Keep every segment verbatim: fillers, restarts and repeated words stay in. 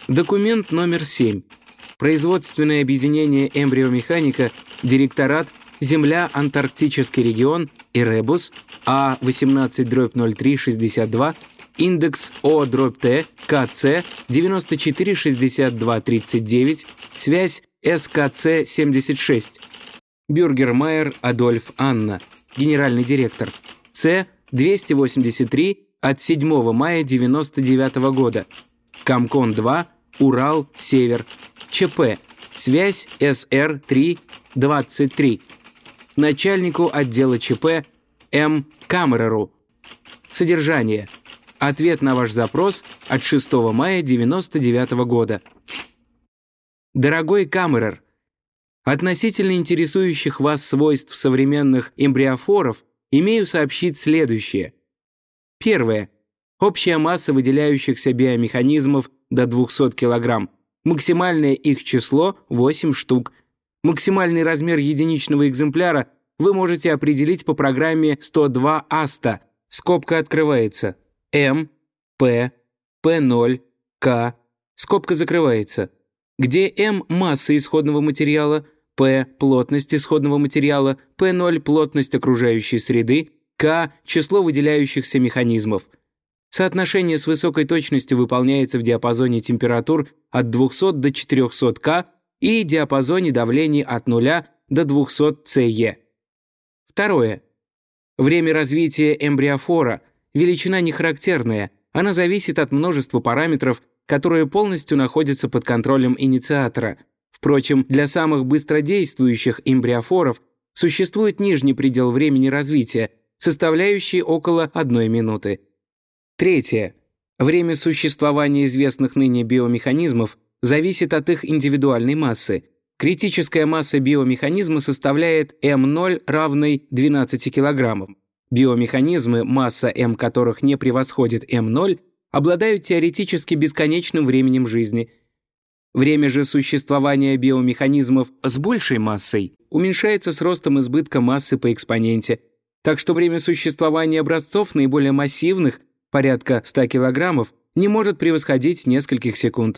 Документ номер семь. Производственное объединение «Эмбриомеханика», директорат, Земля, Антарктический регион, Эребус, А восемнадцать дробь ноль три шестьдесят два, индекс О дробь Т, КЦ девяносто четыре шестьдесят два тридцать девять, связь С К Ц семьдесят шесть. Бюргермайер Адольф Анна, генеральный директор, С двести восемьдесят три от седьмого мая девяносто девятого года. Комкон два, Урал, Север, ЧП, связь С Р три двадцать три. Начальнику отдела ЧП М. Камереру. Содержание. Ответ на ваш запрос от шестого мая девяносто девятого года. Дорогой Камерер, относительно интересующих вас свойств современных эмбриофоров имею сообщить следующее. Первое. Общая масса выделяющихся биомеханизмов до двухсот килограмм. Максимальное их число – восемь штук. Максимальный размер единичного экземпляра вы можете определить по программе сто два АСТА. Скобка открывается. М, П, Пэ ноль, К, скобка закрывается. Где М – масса исходного материала, П – плотность исходного материала, Пэ ноль – плотность окружающей среды, К – число выделяющихся механизмов. Соотношение с высокой точностью выполняется в диапазоне температур от двухсот до четырехсот К и диапазоне давлений от нуля до двухсот Це. Второе. Время развития эмбриофора – величина не характерная, она зависит от множества параметров, которые полностью находятся под контролем инициатора. Впрочем, для самых быстродействующих эмбриофоров существует нижний предел времени развития, составляющий около одной минуты. Третье. Время существования известных ныне биомеханизмов зависит от их индивидуальной массы. Критическая масса биомеханизма составляет М ноль равной двенадцати килограммам. Биомеханизмы, масса М которых не превосходит М ноль, обладают теоретически бесконечным временем жизни. Время же существования биомеханизмов с большей массой уменьшается с ростом избытка массы по экспоненте, так что время существования образцов наиболее массивных, порядка ста килограммов, не может превосходить нескольких секунд.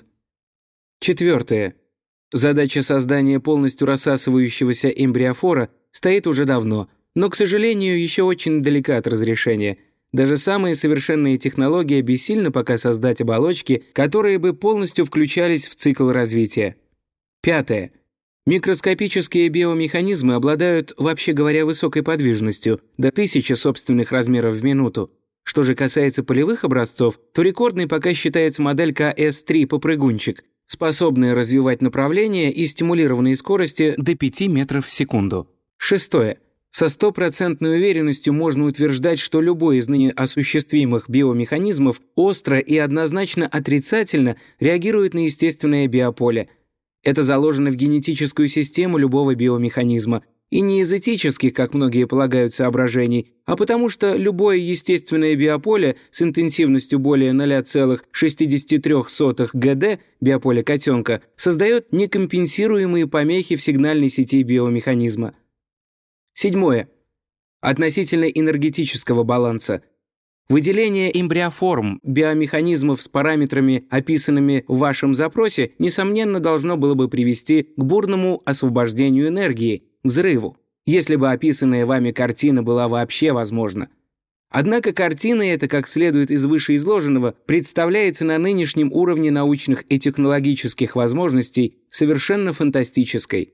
Четвертое. Задача создания полностью рассасывающегося эмбриофора стоит уже давно, но, к сожалению, еще очень далека от разрешения. Даже самые совершенные технологии бессильны пока создать оболочки, которые бы полностью включались в цикл развития. Пятое. Микроскопические биомеханизмы обладают, вообще говоря, высокой подвижностью, до тысячи собственных размеров в минуту. Что же касается полевых образцов, то рекордной пока считается модель К С три «Попрыгунчик», способная развивать направление и стимулированные скорости до пяти метров в секунду. Шестое. Со стопроцентной уверенностью можно утверждать, что любой из ныне осуществимых биомеханизмов остро и однозначно отрицательно реагирует на естественное биополе. Это заложено в генетическую систему любого биомеханизма, и не из этических, как многие полагают, соображений, а потому что любое естественное биополе с интенсивностью более ноль целых шестьдесят три сотых ГД, биополе котенка, создает некомпенсируемые помехи в сигнальной сети биомеханизма. Седьмое. Относительно энергетического баланса. Выделение эмбриоформ биомеханизмов с параметрами, описанными в вашем запросе, несомненно, должно было бы привести к бурному освобождению энергии, взрыву, если бы описанная вами картина была вообще возможна. Однако картина эта, как следует из вышеизложенного, представляется на нынешнем уровне научных и технологических возможностей совершенно фантастической.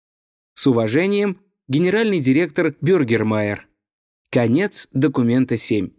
С уважением, генеральный директор Бюргермайер. Конец документа семь.